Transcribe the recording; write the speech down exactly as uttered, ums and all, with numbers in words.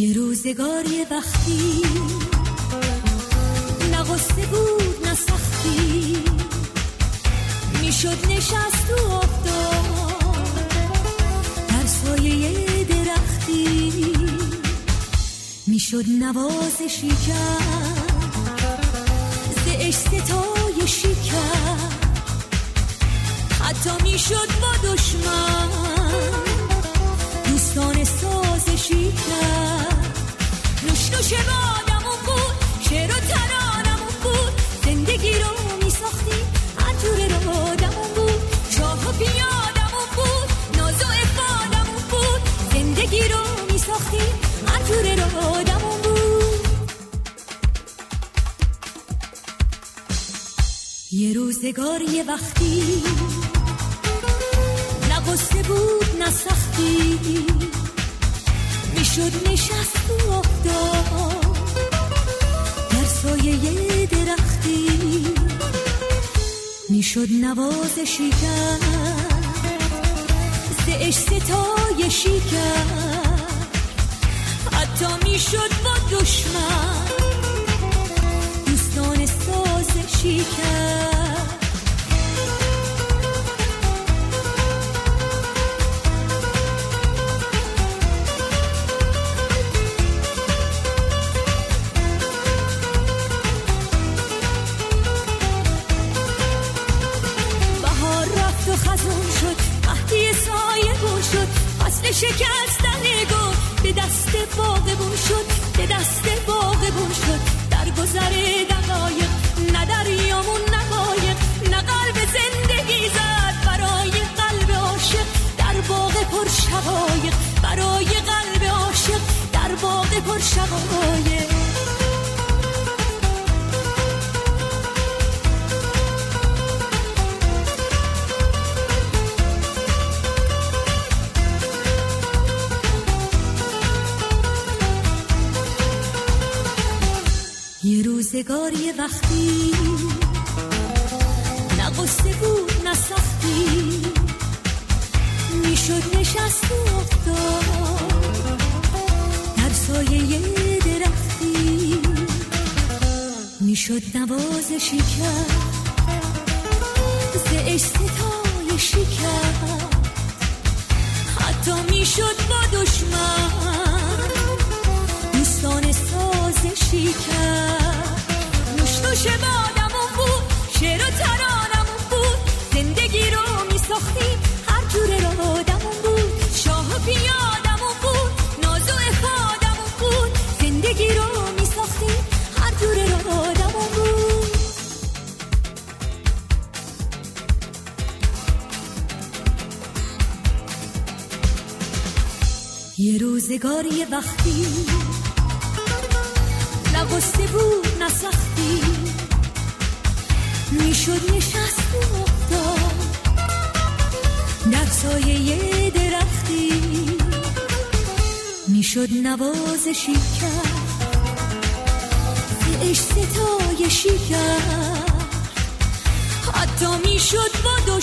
یه روزگار یه وقتی نه غصه بود نه سختی، میشد نشست تو آفتاب در سایه درختی، میشد نوازشی کرد ز عشق ستایشی کرد، حتی میشد با دشمن دوستان سازشی کرد. نوش نوش بادمون بود، شعر و ترانمون بود، زندگی رو میساختیم هر جور رو آدمون بود، شاه و پیادمون بود، ناز و افادمون بود، زندگی رو میساختیم هر جور رو آدمون بود. یه روزگار یه وقتی نه غصه بود نه سختی، میشد نشست تو آفتاب در سایه درختی، میشد نوازشی کرد ز عشق ستایشی کرد، حتی میشد با دشمن دوستان سازشی کرد. خزون شد قحطی سایه بون شد، فصل شکستن گل به دست باغبون شد، به دست باغبون شد. در گذر دقایق نه دریامون نقایق، نه قلب زندگی زد برای قلب عاشق در باغ پر شقایق، برای قلب عاشق در باغ پر شقایق. یه روزگار یه وقتی نه غصه بود نه سختی، میشد نشست تو آفتاب در سایه درختی، میشد نوازشی کرد ز عشق ستایشی کرد، حتی میشد با دشمن دوستان سازشی کرد. نوش نوش بادمون بود، شعر و ترانمون بود، زندگی رو میساختیم هر جور رو آدمون بود، شاه و پیادمون بود، ناز و افادمون بود، زندگی رو میساختیم هر جور رو آدمون بود. یه روزگار یه وقتی نه غصه بود نه سختی، میشد نشست تو آفتاب در سایه درختی، میشد نوازشی کرد ز عشق ستایشی کرد، حتی میشد با